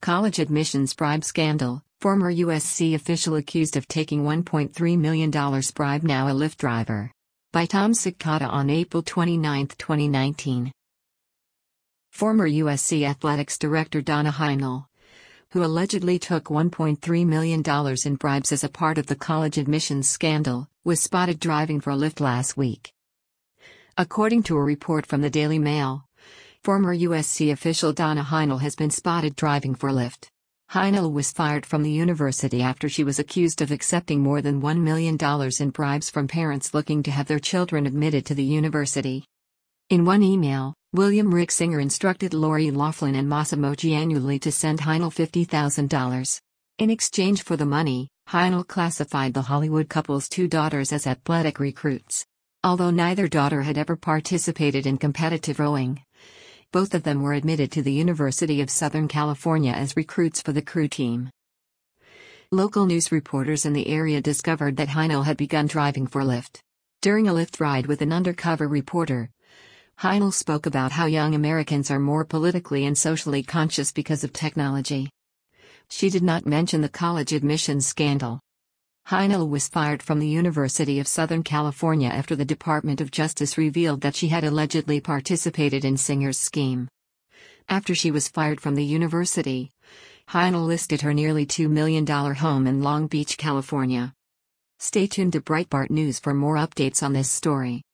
College admissions bribe scandal. Former USC official accused of taking $1.3 million bribe, now a Lyft driver. By Tom Cicada on April 29, 2019. Former USC Athletics director Donna Heinel, who allegedly took $1.3 million in bribes as a part of the college admissions scandal, was spotted driving for Lyft last week. According to a report from the Daily Mail, former USC official Donna Heinel has been spotted driving for Lyft. Heinel was fired from the university after she was accused of accepting more than $1 million in bribes from parents looking to have their children admitted to the university. In one email, William Rixinger instructed Lori Loughlin and Massimo Giannulli to send Heinel $50,000. In exchange for the money, Heinel classified the Hollywood couple's two daughters as athletic recruits. Although neither daughter had ever participated in competitive rowing, both of them were admitted to the University of Southern California as recruits for the crew team. Local news reporters in the area discovered that Heinel had begun driving for Lyft. During a Lyft ride with an undercover reporter, Heinel spoke about how young Americans are more politically and socially conscious because of technology. She did not mention the college admissions scandal. Heinel was fired from the University of Southern California after the Department of Justice revealed that she had allegedly participated in Singer's scheme. After she was fired from the university, Heinel listed her nearly $2 million home in Long Beach, California. Stay tuned to Breitbart News for more updates on this story.